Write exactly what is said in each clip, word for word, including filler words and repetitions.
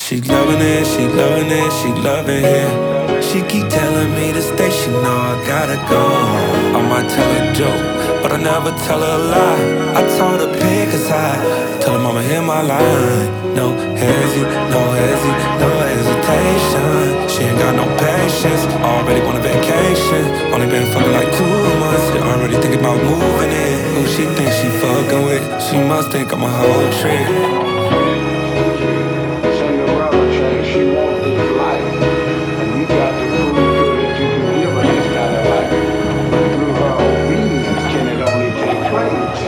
She loving it, she loving it, she loving it. She keep telling me to stay, she know I gotta go. I might tell her a joke, but I never tell her a lie. I told her pick a side, tell her mama hear my line. No hesi, no hesi, no hesitation. She ain't got no patience, already want a vacation. Only been fucking like two months, she already thinking about moving in. Who she think she fucking with? She must think I'm a whole trick. She wants this life, and you got to prove to her that you can give her this kind of life. Through her obedience can it only take place.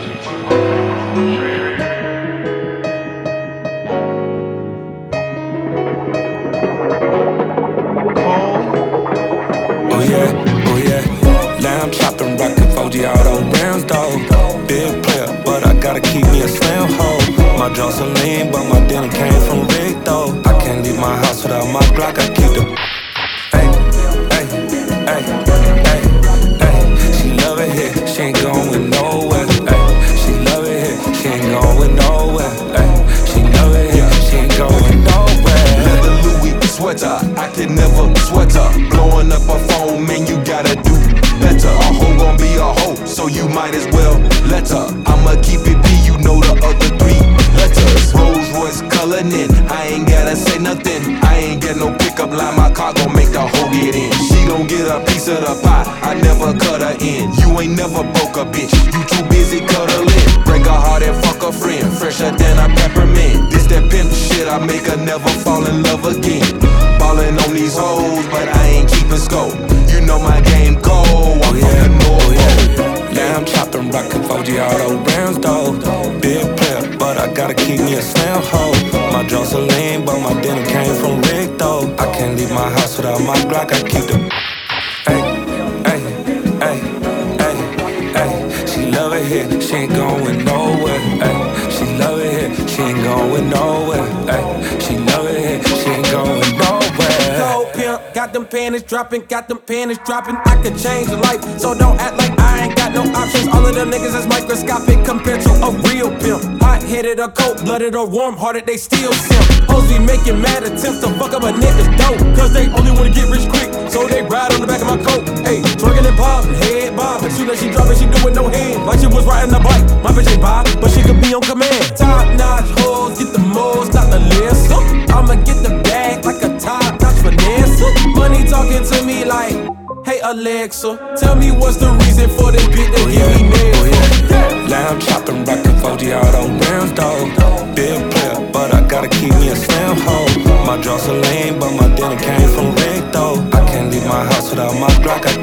Oh yeah, oh yeah. Lamb chopping, rockin' four G out on rounds, though. Big player, but I gotta keep me a slam hoe. My jaws are lean, but my dinner came from Rick, though. I can't leave my house without my Glock, I keep the. Ay, ay, ay, ay, ay. She love it here, she ain't going nowhere. Ay, she love it here, she ain't going nowhere. Ay, she love it here, she ain't going nowhere. Leather Louis sweater, I can never sweat her. Blowing up a phone, man, you gotta do better. A hoe gon' be a hoe, so you might as well let her. I'ma keep it P, you know the other three letters. Rolls Royce coloring in, I ain't gotta say nothing. I ain't get no pickup line, my car gon' make the hoe get in. She gon' get a piece of the pie, I never cut her in. You ain't never broke a bitch, you too busy cuddling. Break her heart and fuck a friend, fresher than a peppermint. This that pimp shit, I make her never fall in love again. Ballin' on these hoes, but I ain't keeping scope. You know my game cold, I'm oh, from yeah, the north. oh, yeah. Lamb chopping, rockin' four G auto rounds, though. Big player, but I gotta keep me a slam hoe. My jaws are lean, but my dinner came from Rick, though. I can't leave my house without my Glock, I keep the. Ay, ay, ay, ay, ay. She love it here, she ain't going nowhere. Ay, she love it here, she ain't going nowhere. Ay, she love it here, she ain't going nowhere. Cold pimp, got them panties dropping, got them panties dropping. I could change your life, so don't act like I ain't got no options. All of them niggas is microscopic compared to a real pimp. Hot-headed or cold-blooded or warm-hearted, they still simp. Hoes be making mad attempts to fuck up a nigga's dope, cause they only wanna get rich quick, so they ride on the back of my coat. Ayy, twerking and popping, head bobbing. Soon as she dropping, she do it no hand, like she was riding a bike. My bitch ain't bi, but she could be on command. Top-notch hoes, get the most, not the list. I'ma get the bag like a top-notch finesse. Money talking to me like, hey Alexa, tell me what's the reason for this bitch that oh, give yeah, me nails. oh, yeah. Lamb chopping, rockin' four G auto rounds, though. Big player, but I gotta keep me a slam hoe. My jaws are lean, but my dinner came from Rick, though. I can't leave my house without my Glock, I